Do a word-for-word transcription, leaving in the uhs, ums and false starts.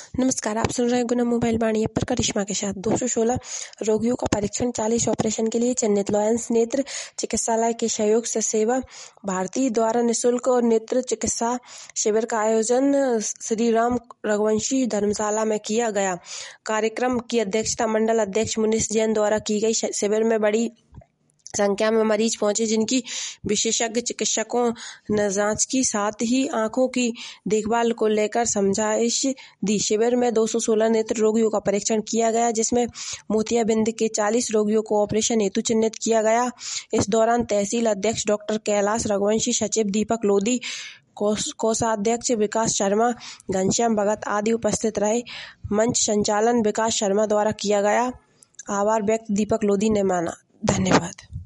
नमस्कार, आप सुन रहे हैं गुना मोबाइल वाणी ऐप पर करिश्मा के साथ। दो सौ सोलह रोगियों का परीक्षण, चालीस ऑपरेशन के लिए चयनित। लॉयंस नेत्र चिकित्सालय के सहयोग से सेवा भारती द्वारा निःशुल्क और नेत्र चिकित्सा शिविर का आयोजन श्री राम रघुवंशी धर्मशाला में किया गया। कार्यक्रम की अध्यक्षता मंडल अध्यक्ष मुनीश जैन द्वारा की गई। शिविर में बड़ी संख्या में मरीज पहुंचे, जिनकी विशेषज्ञ चिकित्सकों ने जांच की, साथ ही आंखों की देखभाल को लेकर समझाइश दी। शिविर में दो सौ सोलह नेत्र रोगियों का परीक्षण किया गया, जिसमें मोतियाबिंद के चालीस रोगियों को ऑपरेशन हेतु चिन्हित किया गया। इस दौरान तहसील अध्यक्ष डॉक्टर कैलाश रघुवंशी, सचिव दीपक लोधी, कोषाध्यक्ष विकास शर्मा, घनश्याम भगत आदि उपस्थित रहे। मंच संचालन विकास शर्मा द्वारा किया गया। आभार व्यक्त दीपक लोधी ने माना। धन्यवाद।